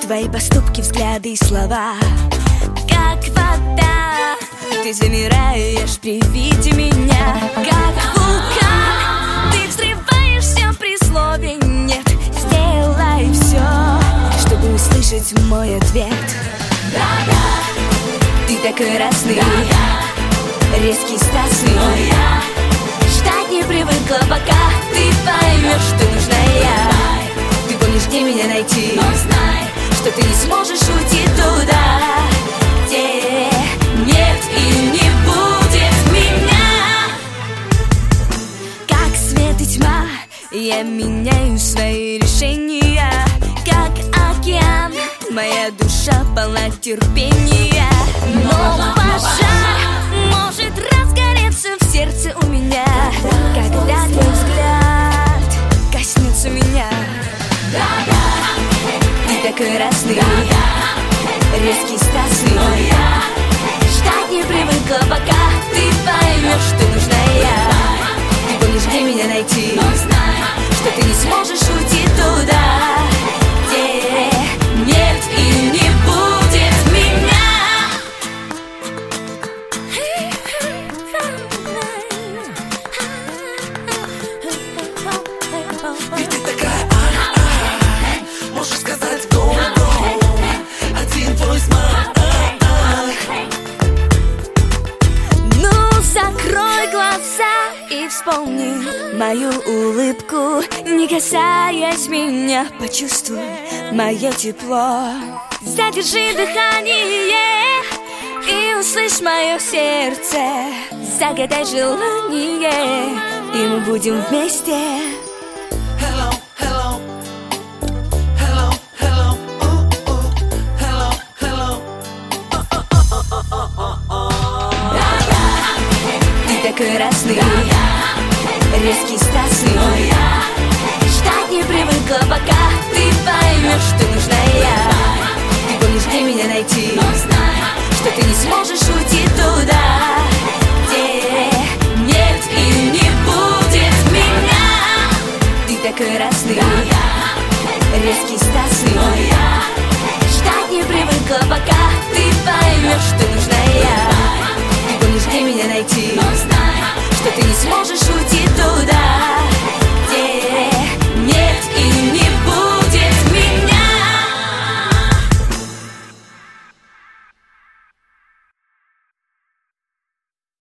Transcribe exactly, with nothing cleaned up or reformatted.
твои поступки, взгляды и слова. Как вода, ты замираешь при виде меня. Как вулкан, ты взрываешься при слове нет. Сделай все, чтобы услышать мой ответ. Ты такой разный, резкий, страстный. Ждать не привыкла, пока ты поймешь, что нужна я. Ты помнишь, где меня найти, но знай, что ты не сможешь уйти туда, где нет и не будет меня. Как свет и тьма, я меняю свои решения. Как океан, моя душа полна терпения. Но пожар может разгореться в сердце у меня, когда твой взгляд коснется меня. Ты такой разный, резкий, страстный. Ждать не привыкла, пока ты поймешь, что нужна я. Ты помнишь, где меня найти, но знай, что ты не сможешь уйти туда, где нет и не будет меня. Ведь ты такая, а-а-а, можешь сказать go, go, один твой смайлик. Ну, закрой глаза и вспомни мою улыбку. Не касаясь меня, почувствуй мое тепло. Задержи дыхание и услышь мое сердце. Загадай желание, и мы будем вместе.